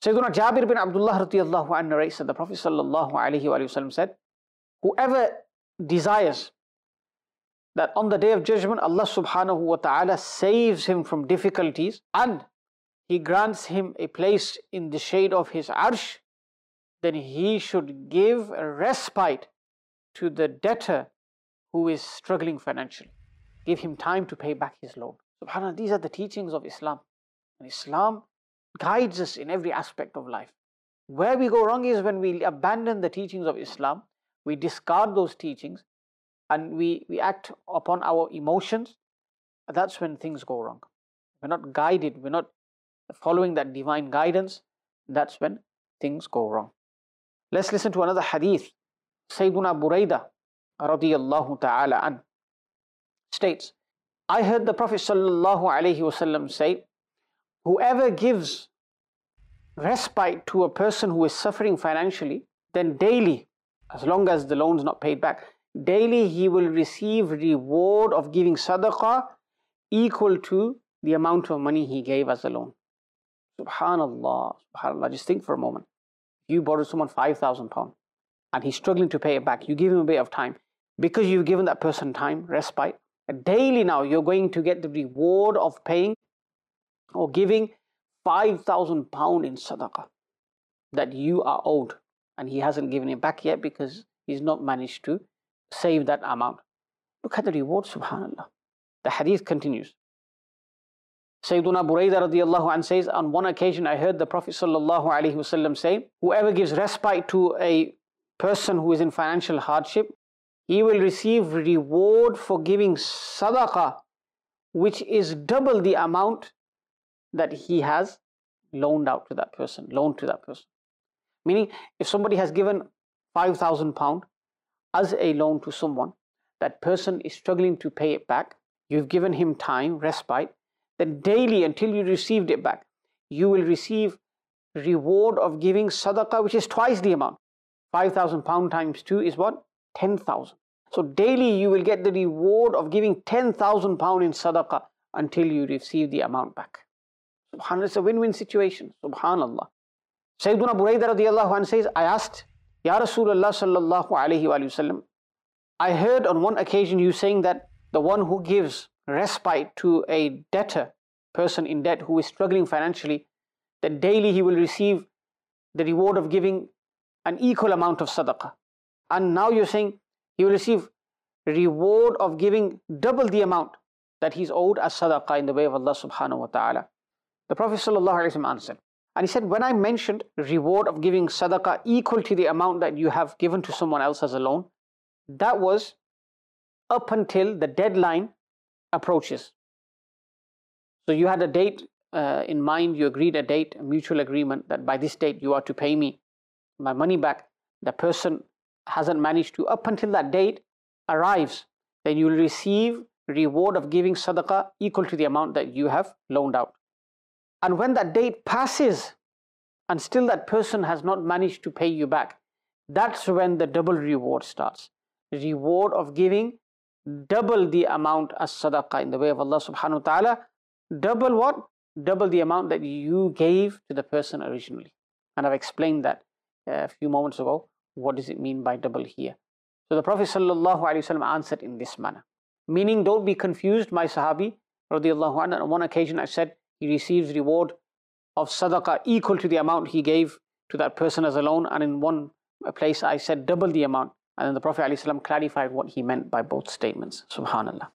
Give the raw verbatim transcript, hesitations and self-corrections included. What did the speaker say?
Sayyiduna Jabir bin Abdullah radiyallahu anhu narrates that the Prophet sallallahu alaihi wasallam said, whoever desires that on the day of judgment Allah subhanahu wa ta'ala saves him from difficulties and He grants him a place in the shade of His arsh, then he should give a respite to the debtor who is struggling financially. Give him time to pay back his loan. SubhanAllah, these are the teachings of Islam. And Islam guides us in every aspect of life. Where we go wrong is when we abandon the teachings of Islam, we discard those teachings, and we, we act upon our emotions. That's when things go wrong. We're not guided, we're not following that divine guidance. That's when things go wrong. Let's listen to another hadith. Sayyiduna Buraidah radiyallahu ta'ala an states, I heard the Prophet sallallahu alaihi wasallam say, whoever gives respite to a person who is suffering financially, then daily, as long as the loan is not paid back, daily he will receive reward of giving sadaqah equal to the amount of money he gave as a loan. Subhanallah, subhanallah, just think for a moment. You borrowed someone five thousand pounds and he's struggling to pay it back. You give him a bit of time. Because you've given that person time, respite, daily now you're going to get the reward of paying or giving five thousand pounds in sadaqah that you are owed, and he hasn't given it back yet because he's not managed to save that amount. Look at the reward, subhanallah. The hadith continues. Sayyiduna Buraidah radiyallahu anhu says, on one occasion I heard the Prophet sallallahu alaihi wasallam say, whoever gives respite to a person who is in financial hardship, he will receive reward for giving sadaqah, which is double the amount that he has loaned out to that person, loaned to that person. Meaning, if somebody has given five thousand pounds as a loan to someone, that person is struggling to pay it back, you've given him time, respite, then daily until you received it back, you will receive reward of giving sadaqah, which is twice the amount. five thousand pounds times two is what? ten thousand. So daily you will get the reward of giving ten thousand pounds in sadaqah until you receive the amount back. SubhanAllah, it's a win-win situation. SubhanAllah. Sayyiduna Buraidah radiyallahu anhu says, I asked, Ya Rasulullah sallallahu alayhi wa sallam, I heard on one occasion you saying that the one who gives respite to a debtor, person in debt who is struggling financially, that daily he will receive the reward of giving an equal amount of sadaqah. And now you're saying he will receive reward of giving double the amount that he's owed as sadaqah in the way of Allah subhanahu wa ta'ala. The Prophet sallallahu alaihi wasallam answered, and he said, when I mentioned reward of giving sadaqah equal to the amount that you have given to someone else as a loan, that was up until the deadline approaches. So you had a date uh, in mind, you agreed a date, a mutual agreement that by this date you are to pay me my money back. The person hasn't managed to, up until that date arrives, then you will receive reward of giving sadaqah equal to the amount that you have loaned out. And when that date passes and still that person has not managed to pay you back, that's when the double reward starts. Reward of giving double the amount as sadaqah in the way of Allah subhanahu wa ta'ala. Double what? Double the amount that you gave to the person originally. And I've explained that a few moments ago. What does it mean by double here? So the Prophet sallallahu alaihi wasallam answered in this manner. Meaning, don't be confused, my Sahabi radiyallahu anhu. On one occasion I said he receives reward of sadaqah equal to the amount he gave to that person as a loan, and in one place I said double the amount. And then the Prophet ﷺ clarified what he meant by both statements. Subhanallah.